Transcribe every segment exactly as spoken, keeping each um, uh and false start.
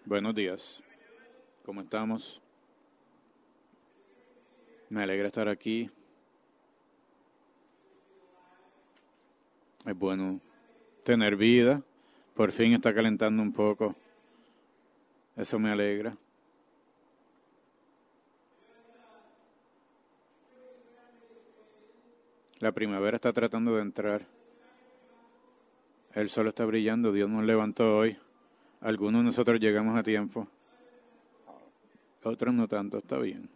Buenos días, ¿cómo estamos? Me alegra estar aquí. Es bueno tener vida, por fin está calentando un poco, eso me alegra. La primavera está tratando de entrar, el sol está brillando, Dios nos levantó hoy, algunos de nosotros llegamos a tiempo, otros no tanto, está bien.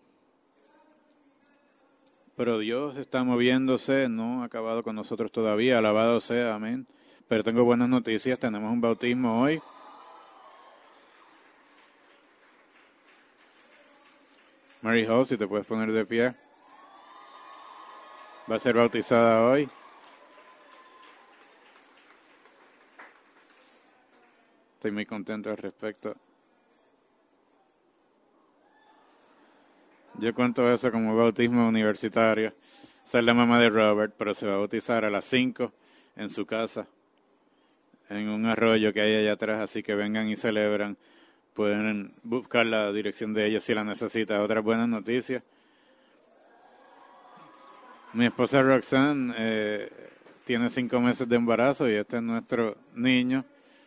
Pero Dios está moviéndose, no ha acabado con nosotros todavía, alabado sea, amén. Pero tengo buenas noticias, tenemos un bautismo hoy. Mary Hall, si te puedes poner de pie. Va a ser bautizada hoy. Estoy muy contento al respecto. Yo cuento eso como bautismo universitario. Esa es la mamá de Robert, pero se va a bautizar a las cinco en su casa, en un arroyo que hay allá atrás, así que vengan y celebran. Pueden buscar la dirección de ella si la necesita. Otras buenas noticias. Mi esposa Roxanne eh, tiene cinco meses de embarazo y este es nuestro niño.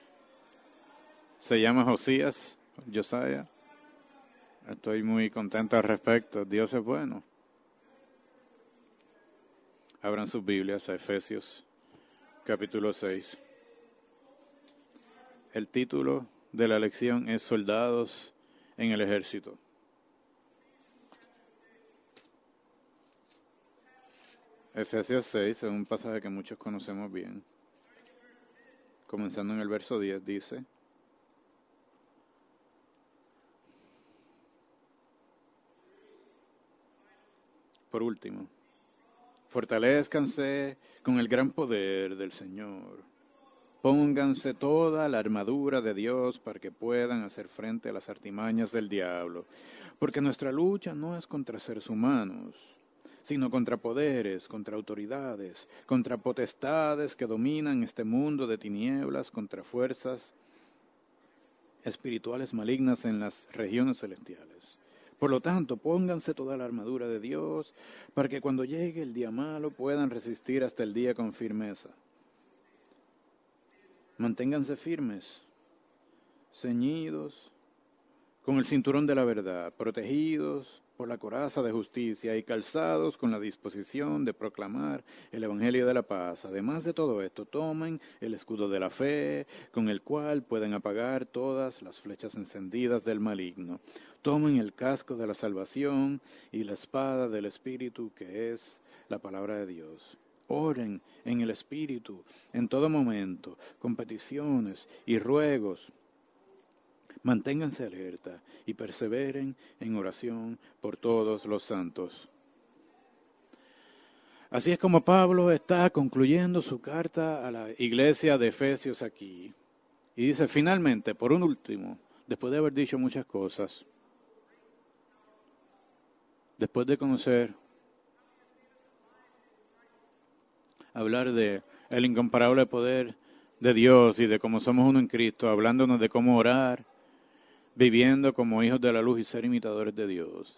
Se llama Josías, Josiah. Estoy muy contento al respecto. Dios es bueno. Abran sus Biblias a Efesios, capítulo seis. El título de la lección es Soldados en el Ejército. Efesios seis es un pasaje que muchos conocemos bien. Comenzando en el verso diez, dice: Por último, fortalézcanse con el gran poder del Señor. Pónganse toda la armadura de Dios para que puedan hacer frente a las artimañas del diablo. Porque nuestra lucha no es contra seres humanos, sino contra poderes, contra autoridades, contra potestades que dominan este mundo de tinieblas, contra fuerzas espirituales malignas en las regiones celestiales. Por lo tanto, pónganse toda la armadura de Dios para que cuando llegue el día malo puedan resistir hasta el día con firmeza. Manténganse firmes, ceñidos con el cinturón de la verdad, protegidos por la coraza de justicia y calzados con la disposición de proclamar el evangelio de la paz. Además de todo esto, tomen el escudo de la fe, con el cual pueden apagar todas las flechas encendidas del maligno. Tomen el casco de la salvación y la espada del Espíritu, que es la palabra de Dios. Oren en el Espíritu en todo momento, con peticiones y ruegos. Manténganse alerta y perseveren en oración por todos los santos. Así es como Pablo está concluyendo su carta a la iglesia de Efesios aquí. Y dice, finalmente, por un último, después de haber dicho muchas cosas, después de conocer, hablar de el incomparable poder de Dios y de cómo somos uno en Cristo, hablándonos de cómo orar, viviendo como hijos de la luz y ser imitadores de Dios.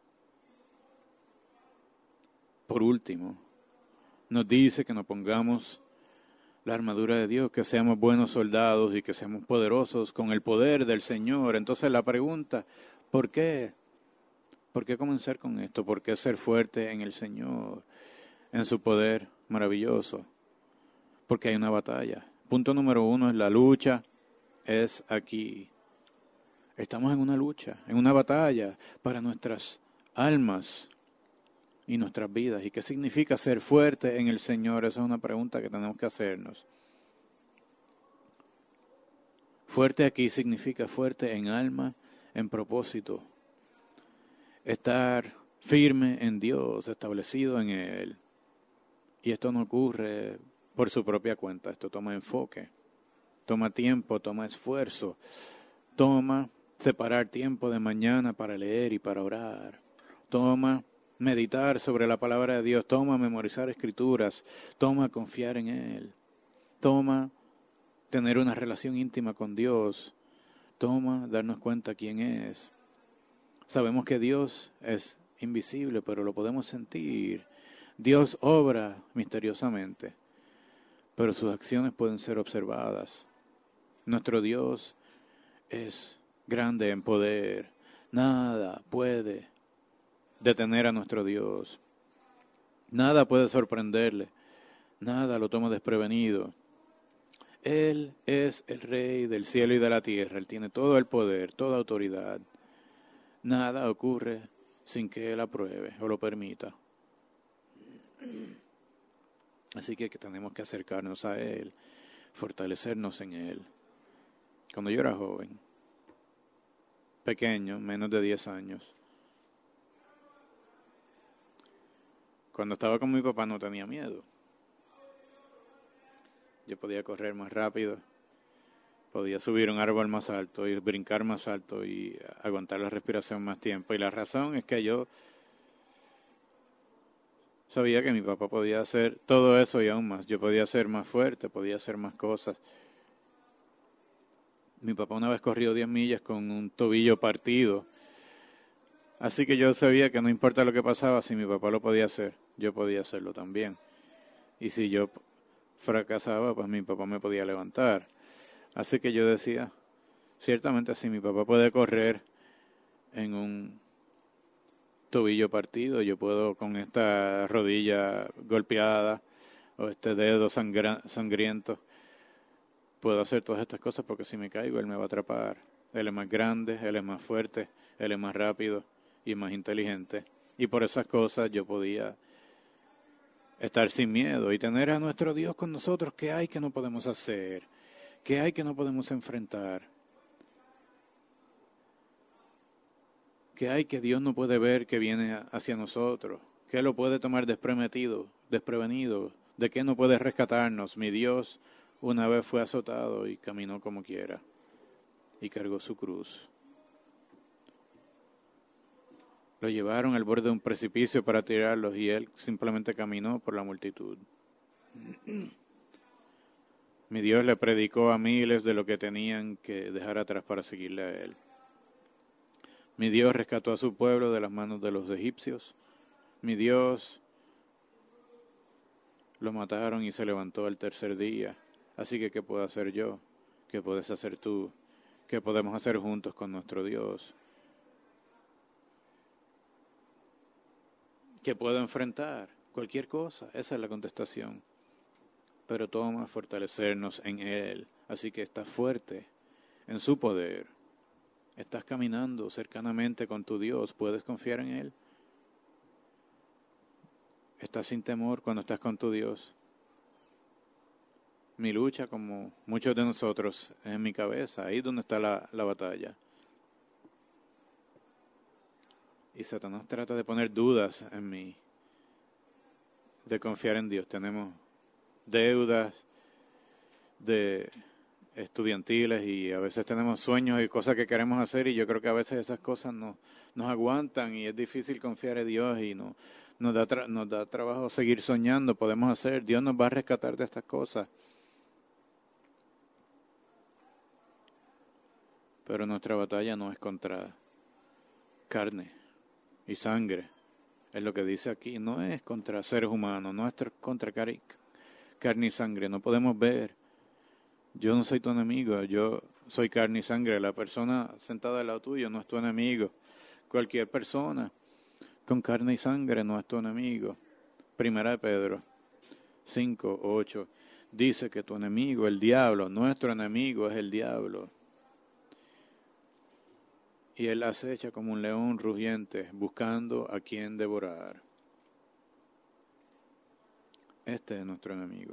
Por último, nos dice que nos pongamos la armadura de Dios, que seamos buenos soldados y que seamos poderosos con el poder del Señor. Entonces la pregunta, ¿por qué? ¿Por qué comenzar con esto? ¿Por qué ser fuerte en el Señor, en su poder maravilloso? Porque hay una batalla. Punto número uno es la lucha, es aquí. Estamos en una lucha, en una batalla para nuestras almas y nuestras vidas. ¿Y qué significa ser fuerte en el Señor? Esa es una pregunta que tenemos que hacernos. Fuerte aquí significa fuerte en alma, en propósito. Estar firme en Dios, establecido en Él. Y esto no ocurre por su propia cuenta, esto toma enfoque, toma tiempo, toma esfuerzo, toma separar tiempo de mañana para leer y para orar. Toma meditar sobre la palabra de Dios. Toma memorizar escrituras. Toma confiar en Él. Toma tener una relación íntima con Dios. toma darnos cuenta quién es. Sabemos que Dios es invisible, pero lo podemos sentir. Dios obra misteriosamente, pero sus acciones pueden ser observadas. Nuestro Dios es grande en poder. Nada puede detener a nuestro Dios. Nada puede sorprenderle. Nada lo toma desprevenido. Él es el Rey del cielo y de la tierra. Él tiene todo el poder, toda autoridad. Nada ocurre sin que Él apruebe o lo permita. Así que tenemos que acercarnos a Él, fortalecernos en Él. Cuando yo era joven, pequeño, menos de diez años, cuando estaba con mi papá no tenía miedo. Yo podía correr más rápido, podía subir un árbol más alto y brincar más alto y aguantar la respiración más tiempo. Y la razón es que yo sabía que mi papá podía hacer todo eso y aún más. Yo podía ser más fuerte, podía hacer más cosas. Mi papá una vez corrió diez millas con un tobillo partido. Así que yo sabía que no importa lo que pasaba, si mi papá lo podía hacer, yo podía hacerlo también. Y si yo fracasaba, pues mi papá me podía levantar. Así que yo decía, ciertamente si mi papá puede correr en un tobillo partido, yo puedo con esta rodilla golpeada o este dedo sangra- sangriento, puedo hacer todas estas cosas porque si me caigo, Él me va a atrapar. Él es más grande, Él es más fuerte, Él es más rápido y más inteligente. Y por esas cosas yo podía estar sin miedo y tener a nuestro Dios con nosotros. ¿Qué hay que no podemos hacer? ¿Qué hay que no podemos enfrentar? ¿Qué hay que Dios no puede ver que viene hacia nosotros? ¿Qué lo puede tomar desprevenido? desprevenido? ¿De qué no puede rescatarnos? Mi Dios una vez fue azotado y caminó como quiera y cargó su cruz. Lo llevaron al borde de un precipicio para tirarlos y Él simplemente caminó por la multitud. Mi Dios le predicó a miles de lo que tenían que dejar atrás para seguirle a Él. Mi Dios rescató a su pueblo de las manos de los egipcios. Mi Dios lo mataron y se levantó al tercer día. Así que, ¿qué puedo hacer yo? ¿Qué puedes hacer tú? ¿Qué podemos hacer juntos con nuestro Dios? ¿Qué puedo enfrentar? Cualquier cosa. Esa es la contestación. Pero toma fortalecernos en Él. Así que estás fuerte en su poder. Estás caminando cercanamente con tu Dios. ¿Puedes confiar en Él? Estás sin temor cuando estás con tu Dios. Mi lucha, como muchos de nosotros, es en mi cabeza. Ahí es donde está la, la batalla. Y Satanás trata de poner dudas en mí, de confiar en Dios. Tenemos deudas de estudiantiles y a veces tenemos sueños y cosas que queremos hacer y yo creo que a veces esas cosas no, nos aguantan y es difícil confiar en Dios y no, nos, da tra- nos da trabajo seguir soñando. Podemos hacer, Dios nos va a rescatar de estas cosas. Pero nuestra batalla no es contra carne y sangre. Es lo que dice aquí. No es contra seres humanos, no es contra car- carne y sangre. No podemos ver. Yo no soy tu enemigo, yo soy carne y sangre. La persona sentada al lado tuyo no es tu enemigo. Cualquier persona con carne y sangre no es tu enemigo. Primera de Pedro cinco, ocho dice que tu enemigo, el diablo, nuestro enemigo es el diablo. Y él acecha como un león rugiente, buscando a quien devorar. Este es nuestro enemigo.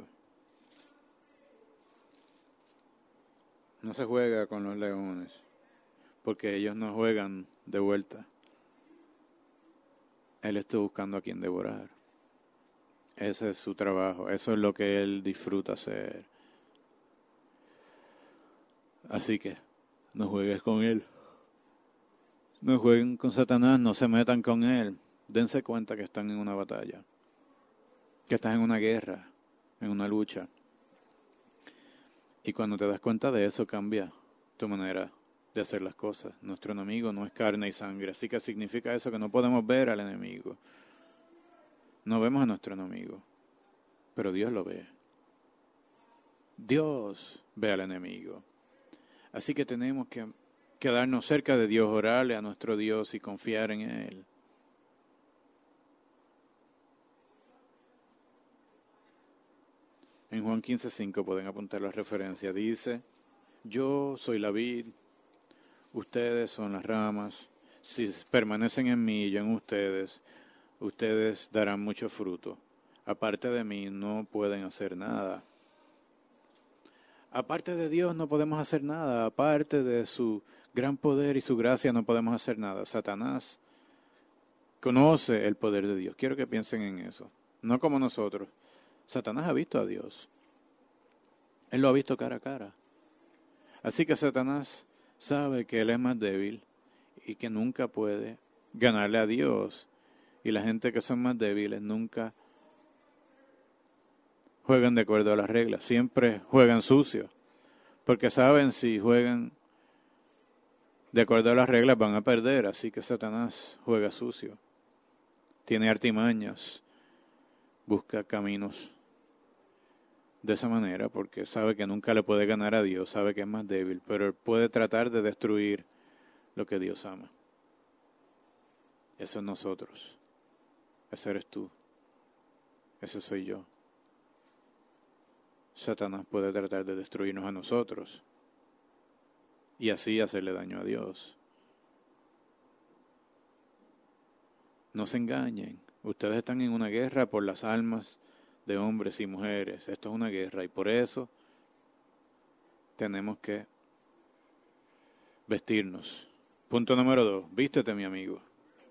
No se juega con los leones, porque ellos no juegan de vuelta. Él está buscando a quien devorar. Ese es su trabajo, eso es lo que él disfruta hacer. Así que no juegues con él. No jueguen con Satanás, no se metan con él. Dense cuenta que están en una batalla, que estás en una guerra, en una lucha. Y cuando te das cuenta de eso, cambia tu manera de hacer las cosas. Nuestro enemigo no es carne y sangre, así que significa eso que no podemos ver al enemigo. No vemos a nuestro enemigo, pero Dios lo ve. Dios ve al enemigo. Así que tenemos que quedarnos cerca de Dios, orarle a nuestro Dios y confiar en Él. En Juan quince cinco pueden apuntar la referencia. Dice, yo soy la vid, ustedes son las ramas. Si permanecen en mí y yo en ustedes, ustedes darán mucho fruto. Aparte de mí no pueden hacer nada. Aparte de Dios no podemos hacer nada. Aparte de su gran poder y su gracia no podemos hacer nada. Satanás conoce el poder de Dios. Quiero que piensen en eso. No como nosotros. Satanás ha visto a Dios. Él lo ha visto cara a cara. Así que Satanás sabe que él es más débil y que nunca puede ganarle a Dios. Y la gente que son más débiles nunca juegan de acuerdo a las reglas. Siempre juegan sucio. Porque saben si juegan de acuerdo a las reglas van a perder. Así que Satanás juega sucio. Tiene artimañas. Busca caminos de esa manera porque sabe que nunca le puede ganar a Dios, sabe que es más débil, pero él puede tratar de destruir lo que Dios ama. Eso es nosotros. Ese eres tú. Ese soy yo. Satanás puede tratar de destruirnos a nosotros y así hacerle daño a Dios. No se engañen. Ustedes están en una guerra por las almas de hombres y mujeres. Esto es una guerra y por eso tenemos que vestirnos. Punto número dos. Vístete, mi amigo.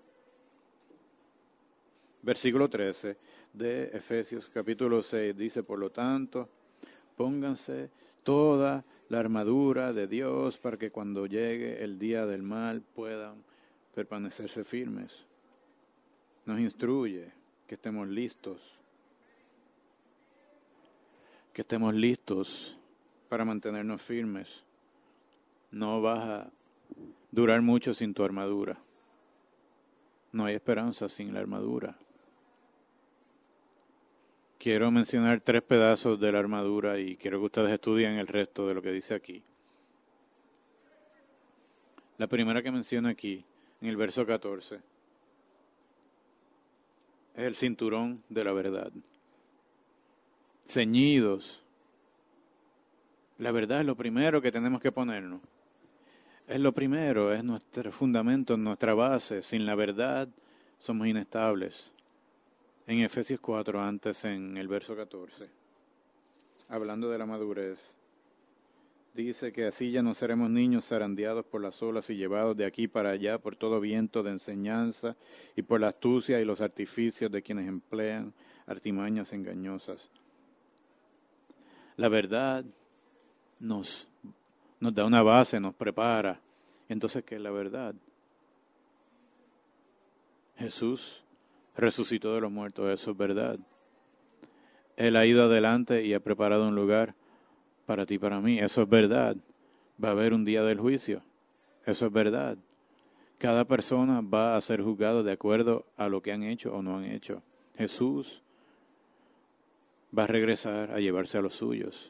Versículo trece de Efesios capítulo seis dice, por lo tanto, pónganse toda la armadura de Dios para que cuando llegue el día del mal puedan permanecerse firmes. Nos instruye que estemos listos. Que estemos listos para mantenernos firmes. No vas a durar mucho sin tu armadura. No hay esperanza sin la armadura. Quiero mencionar tres pedazos de la armadura y quiero que ustedes estudien el resto de lo que dice aquí. La primera que menciona aquí, en el verso catorce, es el cinturón de la verdad. Ceñidos. La verdad es lo primero que tenemos que ponernos. Es lo primero, es nuestro fundamento, nuestra base. Sin la verdad somos inestables. En Efesios cuatro, antes en el verso catorce, hablando de la madurez, dice que así ya no seremos niños zarandeados por las olas y llevados de aquí para allá por todo viento de enseñanza y por la astucia y los artificios de quienes emplean artimañas engañosas. La verdad nos, nos da una base, nos prepara. Entonces, ¿qué es la verdad? Jesús resucitó de los muertos, eso es verdad. Él ha ido adelante y ha preparado un lugar para ti y para mí, eso es verdad. Va a haber un día del juicio, eso es verdad. Cada persona va a ser juzgado de acuerdo a lo que han hecho o no han hecho. Jesús va a regresar a llevarse a los suyos.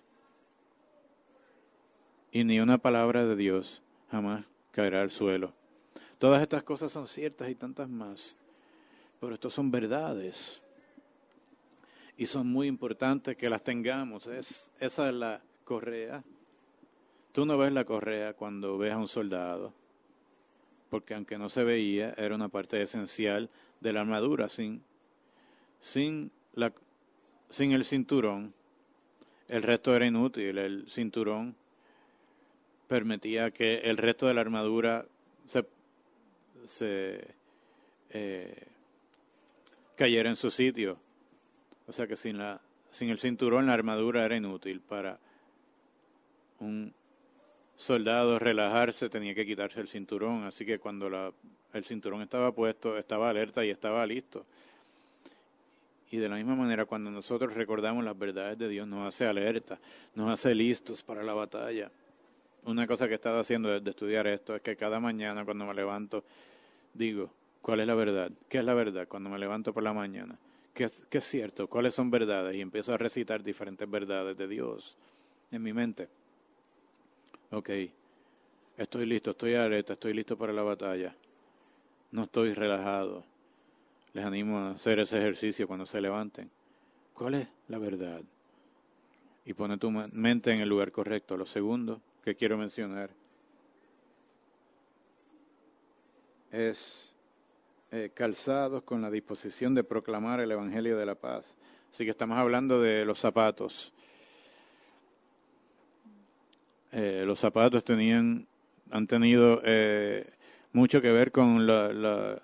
Y ni una palabra de Dios jamás caerá al suelo. Todas estas cosas son ciertas y tantas más. Pero estas son verdades. Y son muy importantes que las tengamos. Es, esa es la correa. Tú no ves la correa cuando ves a un soldado. Porque aunque no se veía, era una parte esencial de la armadura. Sin, sin, la, sin el cinturón, el resto era inútil. El cinturón permitía que el resto de la armadura se, se eh, cayera en su sitio. O sea que sin, la, sin el cinturón la armadura era inútil. Para un soldado relajarse tenía que quitarse el cinturón. Así que cuando la, el cinturón estaba puesto, estaba alerta y estaba listo. Y de la misma manera, cuando nosotros recordamos las verdades de Dios, nos hace alerta, nos hace listos para la batalla. una cosa que he estado haciendo desde estudiar esto es que cada mañana cuando me levanto digo, ¿cuál es la verdad? ¿Qué es la verdad cuando me levanto por la mañana? ¿Qué es, qué es cierto? ¿Cuáles son verdades? Y empiezo a recitar diferentes verdades de Dios en mi mente. Ok, estoy listo, estoy alerta, estoy listo para la batalla. No estoy relajado. Les animo a hacer ese ejercicio cuando se levanten. ¿Cuál es la verdad? Y pone tu mente en el lugar correcto. Lo segundo que quiero mencionar es eh, calzados con la disposición de proclamar el Evangelio de la paz. Así que estamos hablando de los zapatos. Eh, los zapatos tenían, han tenido eh, mucho que ver con la, la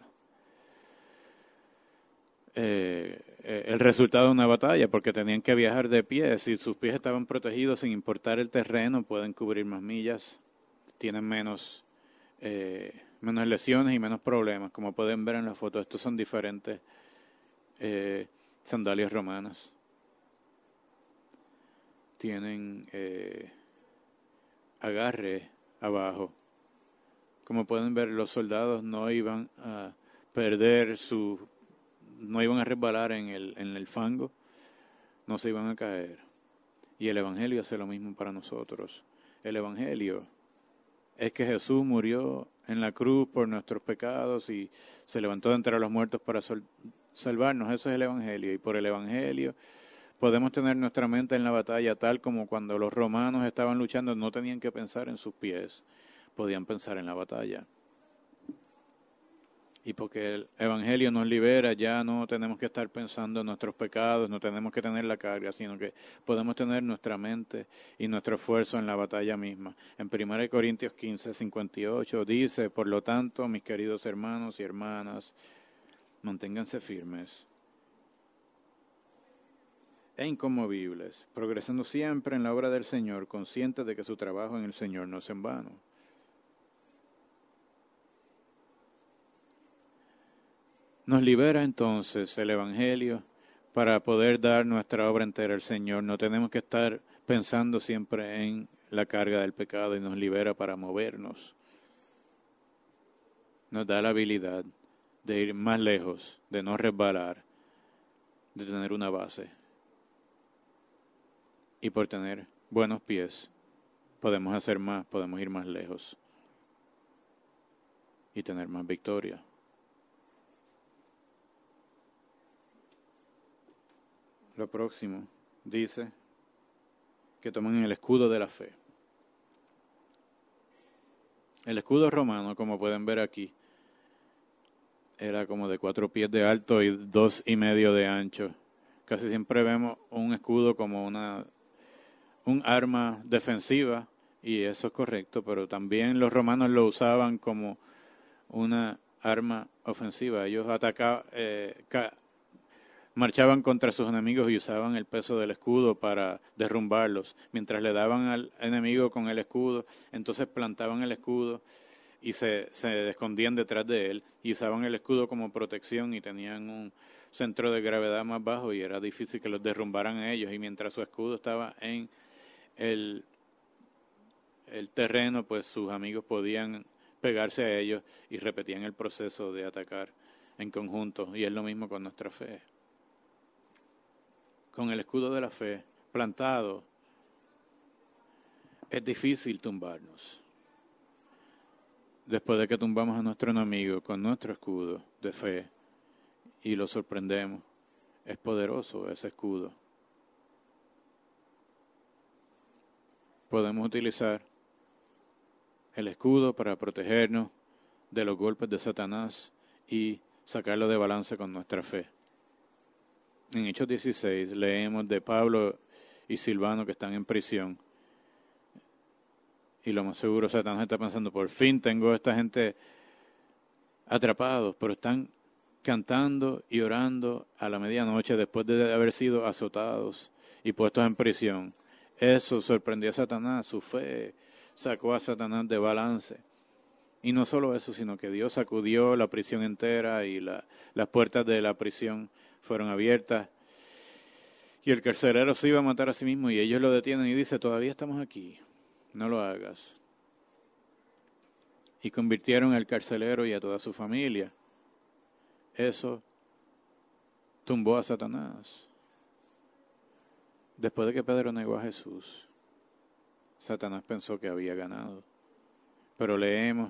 eh, eh, el resultado de una batalla, porque tenían que viajar de pie. Si sus pies estaban protegidos sin importar el terreno, pueden cubrir más millas, tienen menos, eh, menos lesiones y menos problemas. Como pueden ver en la foto, estos son diferentes eh, sandalias romanas. Tienen eh, agarre abajo. Como pueden ver, los soldados no iban a perder su, no iban a resbalar en el, en el fango, no se iban a caer. Y el Evangelio hace lo mismo para nosotros. El Evangelio es que Jesús murió en la cruz por nuestros pecados y se levantó de entre los muertos para sol, salvarnos. Eso es el Evangelio. Y por el Evangelio podemos tener nuestra mente en la batalla tal como cuando los romanos estaban luchando, no tenían que pensar en sus pies, podían pensar en la batalla. Y porque el Evangelio nos libera, ya no tenemos que estar pensando en nuestros pecados, no tenemos que tener la carga, sino que podemos tener nuestra mente y nuestro esfuerzo en la batalla misma. En primera Corintios quince, cincuenta y ocho dice, por lo tanto, mis queridos hermanos y hermanas, manténganse firmes e inconmovibles, progresando siempre en la obra del Señor, conscientes de que su trabajo en el Señor no es en vano. Nos libera entonces el Evangelio para poder dar nuestra obra entera al Señor. No tenemos que estar pensando siempre en la carga del pecado y nos libera para movernos. Nos da la habilidad de ir más lejos, de no resbalar, de tener una base. Y por tener buenos pies, podemos hacer más, podemos ir más lejos y tener más victoria. Lo próximo dice que toman el escudo de la fe. El escudo romano, como pueden ver aquí, era como de cuatro pies de alto y dos y medio de ancho. Casi siempre vemos un escudo como una un arma defensiva, y eso es correcto, pero también los romanos lo usaban como una arma ofensiva. Ellos atacaban, eh, ca- marchaban contra sus enemigos y usaban el peso del escudo para derrumbarlos. Mientras le daban al enemigo con el escudo, entonces plantaban el escudo y se, se escondían detrás de él y usaban el escudo como protección y tenían un centro de gravedad más bajo y era difícil que los derrumbaran a ellos. Y mientras su escudo estaba en el, el terreno, pues sus amigos podían pegarse a ellos y repetían el proceso de atacar en conjunto. Y es lo mismo con nuestra fe. Con el escudo de la fe plantado, es difícil tumbarnos. Después de que tumbamos a nuestro enemigo con nuestro escudo de fe y lo sorprendemos, es poderoso ese escudo. Podemos utilizar el escudo para protegernos de los golpes de Satanás y sacarlo de balance con nuestra fe. En Hechos dieciséis leemos de Pablo y Silvano que están en prisión. Y lo más seguro Satanás está pensando, por fin tengo a esta gente atrapados, pero están cantando y orando a la medianoche después de haber sido azotados y puestos en prisión. Eso sorprendió a Satanás, su fe sacó a Satanás de balance. Y no solo eso, sino que Dios sacudió la prisión entera y la, las puertas de la prisión fueron abiertas. Y el carcelero se iba a matar a sí mismo y ellos lo detienen y dice, todavía estamos aquí, no lo hagas. y convirtieron al carcelero y a toda su familia. Eso tumbó a Satanás. Después de que Pedro negó a Jesús, Satanás pensó que había ganado. Pero leemos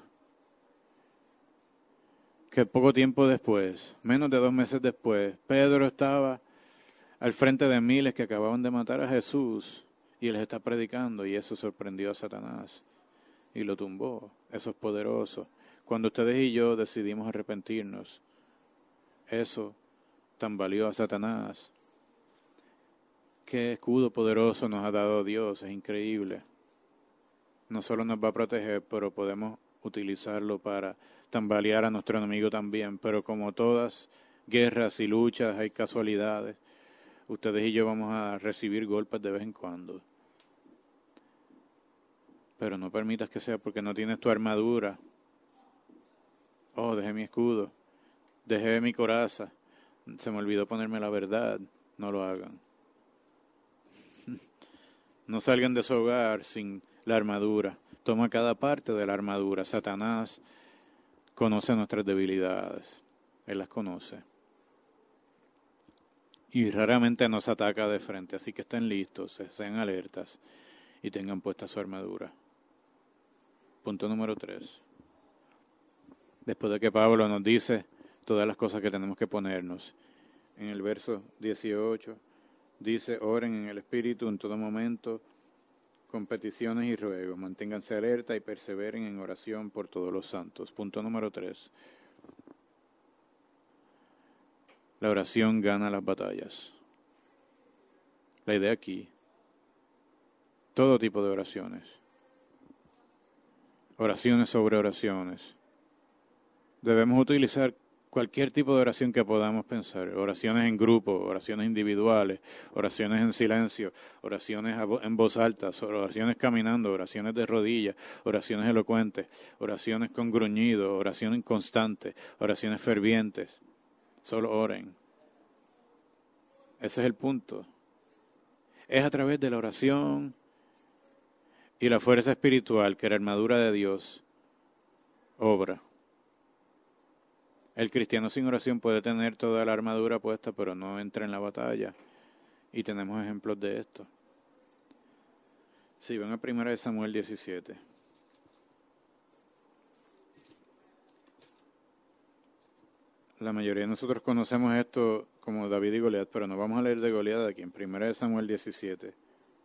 que poco tiempo después, menos de dos meses después, Pedro estaba al frente de miles que acababan de matar a Jesús y él está predicando y eso sorprendió a Satanás y lo tumbó. Eso es poderoso. Cuando ustedes y yo decidimos arrepentirnos, eso tambaleó a Satanás. Qué escudo poderoso nos ha dado Dios, es increíble. No solo nos va a proteger, pero podemos utilizarlo para tambalear a nuestro enemigo también. Pero como todas guerras y luchas hay casualidades, ustedes y yo vamos a recibir golpes de vez en cuando. Pero no permitas que sea porque no tienes tu armadura. Oh, dejé mi escudo, dejé mi coraza, se me olvidó ponerme la verdad. No lo hagan. No salgan de su hogar sin la armadura. Toma cada parte de la armadura. Satanás conoce nuestras debilidades. Él las conoce. Y raramente nos ataca de frente. Así que estén listos, sean alertas y tengan puesta su armadura. Punto número tres. Después de que Pablo nos dice todas las cosas que tenemos que ponernos. En el verso dieciocho dice, oren en el Espíritu en todo momento, con peticiones y ruegos. Manténganse alerta y perseveren en oración por todos los santos. Punto número tres. La oración gana las batallas. La idea aquí, todo tipo de oraciones. Oraciones sobre oraciones. Debemos utilizar cualquier tipo de oración que podamos pensar. Oraciones en grupo, oraciones individuales, oraciones en silencio, oraciones en voz alta, oraciones caminando, oraciones de rodillas, oraciones elocuentes, oraciones con gruñido, oraciones constantes, oraciones fervientes. Solo oren. Ese es el punto. Es a través de la oración y la fuerza espiritual que la armadura de Dios obra. El cristiano sin oración puede tener toda la armadura puesta, pero no entra en la batalla. Y tenemos ejemplos de esto. Si ven a primera de Samuel diecisiete. La mayoría de nosotros conocemos esto como David y Goliat, pero no vamos a leer de Goliat aquí en primera de Samuel diecisiete.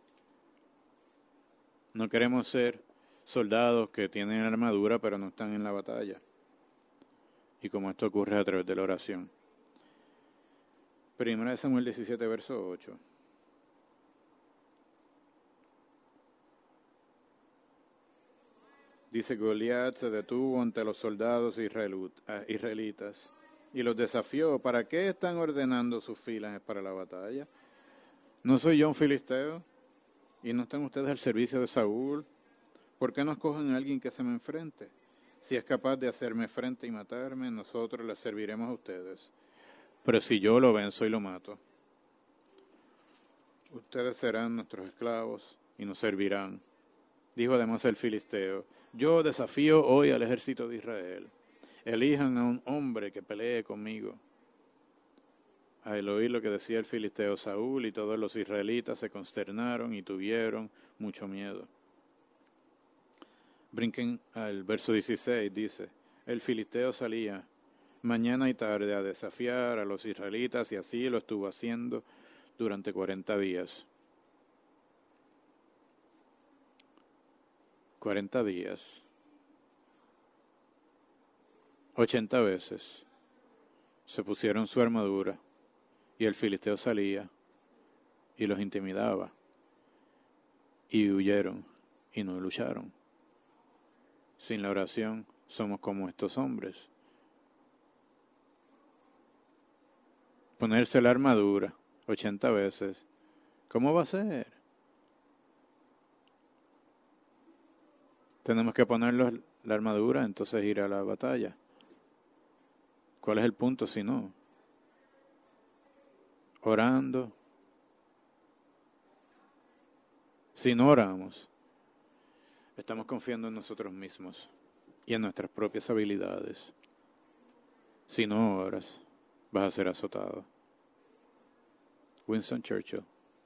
No queremos ser soldados que tienen armadura, pero no están en la batalla. Y como esto ocurre a través de la oración. Primera de Samuel diecisiete, verso ocho. Dice, Goliat se detuvo ante los soldados israelitas y los desafió. ¿Para qué están ordenando sus filas para la batalla? ¿No soy yo un filisteo? ¿Y no están ustedes al servicio de Saúl? ¿Por qué no escogen a alguien que se me enfrente? Si es capaz de hacerme frente y matarme, nosotros les serviremos a ustedes. Pero si yo lo venzo y lo mato, ustedes serán nuestros esclavos y nos servirán. Dijo además el filisteo, yo desafío hoy al ejército de Israel. Elijan a un hombre que pelee conmigo. Al oír lo que decía el filisteo, Saúl y todos los israelitas se consternaron y tuvieron mucho miedo. Brinquen al verso dieciséis, dice, el filisteo salía mañana y tarde a desafiar a los israelitas y así lo estuvo haciendo durante cuarenta días. cuarenta días. ochenta veces se pusieron su armadura y el filisteo salía y los intimidaba y huyeron y no lucharon. Sin la oración somos como estos hombres. Ponerse la armadura ochenta veces, ¿cómo va a ser? Tenemos que ponernos la armadura, entonces ir a la batalla. ¿Cuál es el punto si no? Orando. Si no oramos, estamos confiando en nosotros mismos y en nuestras propias habilidades. Si no oras, vas a ser azotado. Winston Churchill,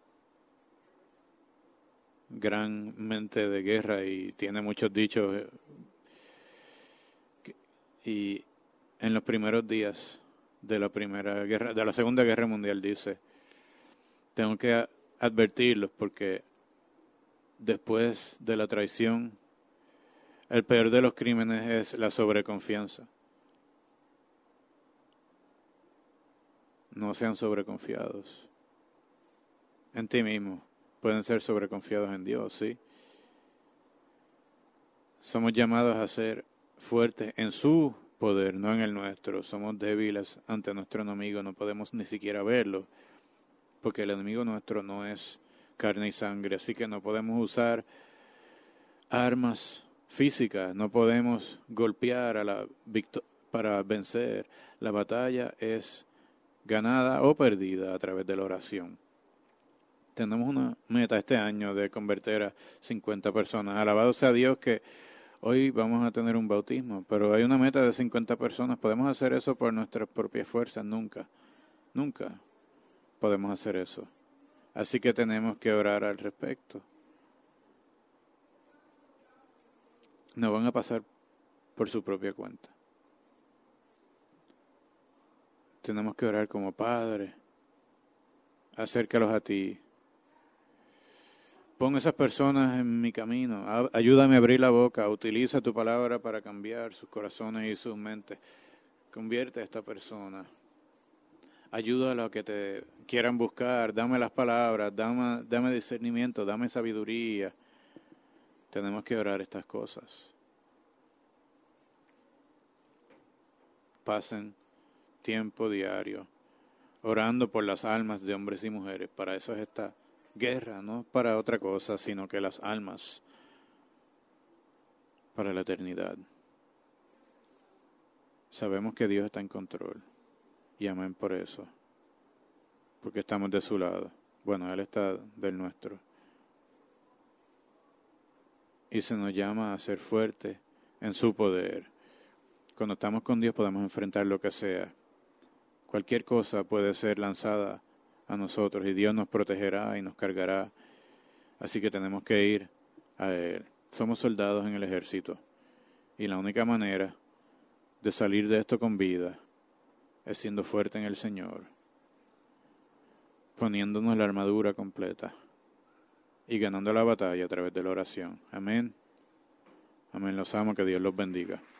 gran mente de guerra y tiene muchos dichos. Y en los primeros días de la primera guerra, de la Segunda Guerra Mundial, dice: tengo que advertirlos porque después de la traición, el peor de los crímenes es la sobreconfianza. No sean sobreconfiados en ti mismo. Pueden ser sobreconfiados en Dios, sí. Somos llamados a ser fuertes en su poder, no en el nuestro. Somos débiles ante nuestro enemigo, no podemos ni siquiera verlo, porque el enemigo nuestro no es carne y sangre, así que no podemos usar armas físicas, no podemos golpear a la victo- para vencer. La batalla es ganada o perdida a través de la oración. Tenemos una meta este año de convertir a cincuenta personas. Alabado sea Dios que hoy vamos a tener un bautismo, pero hay una meta de cincuenta personas. ¿Podemos hacer eso por nuestras propias fuerzas? Nunca, nunca podemos hacer eso. Así que tenemos que orar al respecto. No van a pasar por su propia cuenta. Tenemos que orar como Padre. Acércalos a ti. Pon esas personas en mi camino. Ayúdame a abrir la boca. Utiliza tu palabra para cambiar sus corazones y sus mentes. Convierte a esta persona. Ayuda a los que te quieran buscar. Dame las palabras. Dame, dame discernimiento. Dame sabiduría. Tenemos que orar estas cosas. Pasen tiempo diario orando por las almas de hombres y mujeres. Para eso es esta guerra, no para otra cosa, sino que las almas para la eternidad. Sabemos que Dios está en control y amén por eso, porque estamos de su lado. Bueno, Él está del nuestro. Y se nos llama a ser fuertes en su poder. Cuando estamos con Dios podemos enfrentar lo que sea. Cualquier cosa puede ser lanzada a nosotros y Dios nos protegerá y nos cargará. Así que tenemos que ir a Él. Somos soldados en el ejército y la única manera de salir de esto con vida es siendo fuerte en el Señor, poniéndonos la armadura completa y ganando la batalla a través de la oración. Amén. Amén. Los amo. Que Dios los bendiga.